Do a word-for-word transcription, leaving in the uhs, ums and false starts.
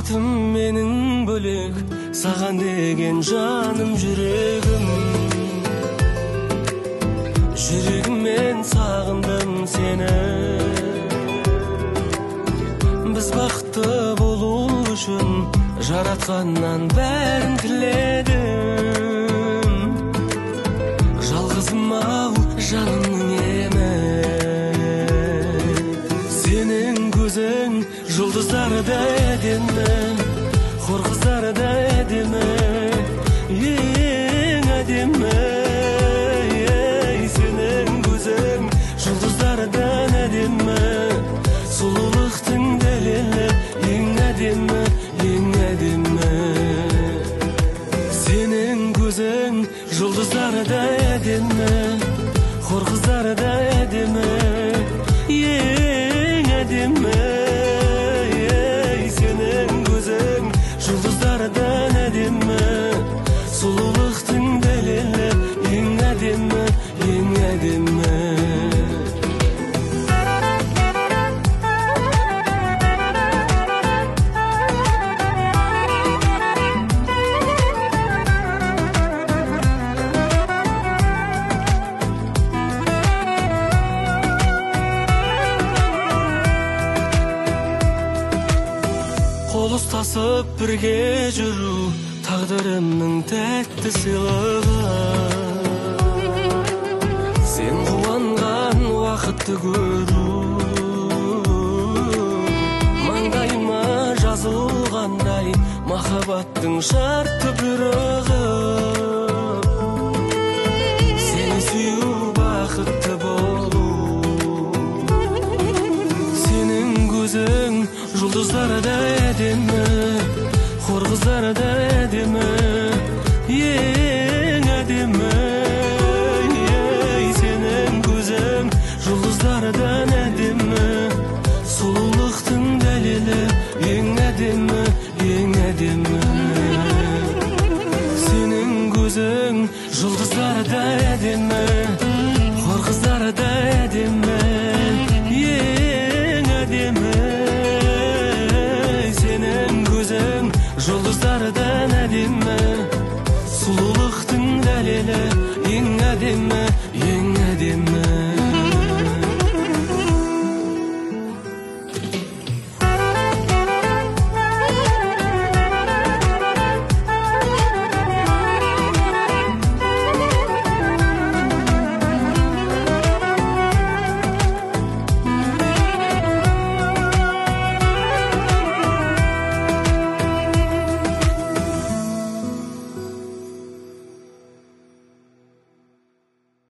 бактым менің бөлек, саған деген жаным жүрегім. Жүрегіммен сағындым сені. Біз бақытты болу үшін жаратқаннан бәрін тіледім. Жалғызым ау жанымның емі, сенің көзің жұлдыздардай әдемі, хор қыздардай әдемі, ең әдемі. Сенің көзің жұлдыздардан әдемі, сұлулықтың дәлелі, ең әдемі, ең әдемі. Сенің көзің жұлдыздардай әдемі, хор қыздардай әдемі, ең әдемі. Сенің көзің жұлдыздардан әдемі, сұлулықтың дәлелі, ең әдемі, ең әдемі. Қол ұстасып бірге жүру тағдырымның тәтті сыйлығы. Сен қуанған уақытты көру маңдайыма жазылғандай махаббаттың шартты бұйрығы. Сені сүю бақытты болу, сенің көзің жұлдыздардай әдемі, хор қыздардай әдемі, ең әдемі. Сенің көзің жұлдыздардан әдемі, сұлулықтың дәлелі, ең әдемі, ең әдемі. Сенің көзің жұлдыздардай әдемі, хор қыздардай әдемі, ең әдемі. Сенің көзің жұлдыздардан әдемі, сұлулықтың дәлелі, ең әдемі, ең әдемі.